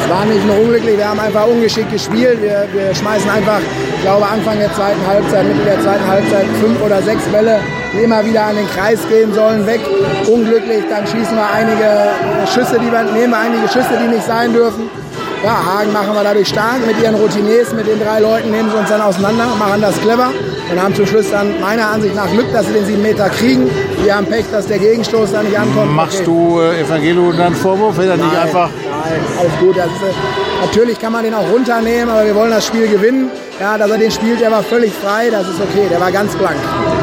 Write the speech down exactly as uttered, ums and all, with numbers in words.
war nicht nur unglücklich, wir haben einfach ungeschickt gespielt. Wir, wir schmeißen einfach, ich glaube, Anfang der zweiten Halbzeit, Mitte der zweiten Halbzeit fünf oder sechs Bälle, die immer wieder an den Kreis gehen sollen, weg. Unglücklich, dann schießen wir einige Schüsse, die wir, nehmen wir einige Schüsse, die nicht sein dürfen. Ja, Hagen machen wir dadurch stark. Mit ihren Routiniers, mit den drei Leuten nehmen sie uns dann auseinander, machen das clever und haben zum Schluss dann meiner Ansicht nach Glück, dass sie den sieben Meter kriegen. Wir haben Pech, dass der Gegenstoß da nicht ankommt. Machst okay. du äh, Evangelo dann Vorwurf, wenn er nicht Nein, einfach... Nein, alles gut. Das ist, äh, natürlich kann man den auch runternehmen, aber wir wollen das Spiel gewinnen. Ja, dass er den spielt, der war völlig frei, das ist okay, der war ganz blank.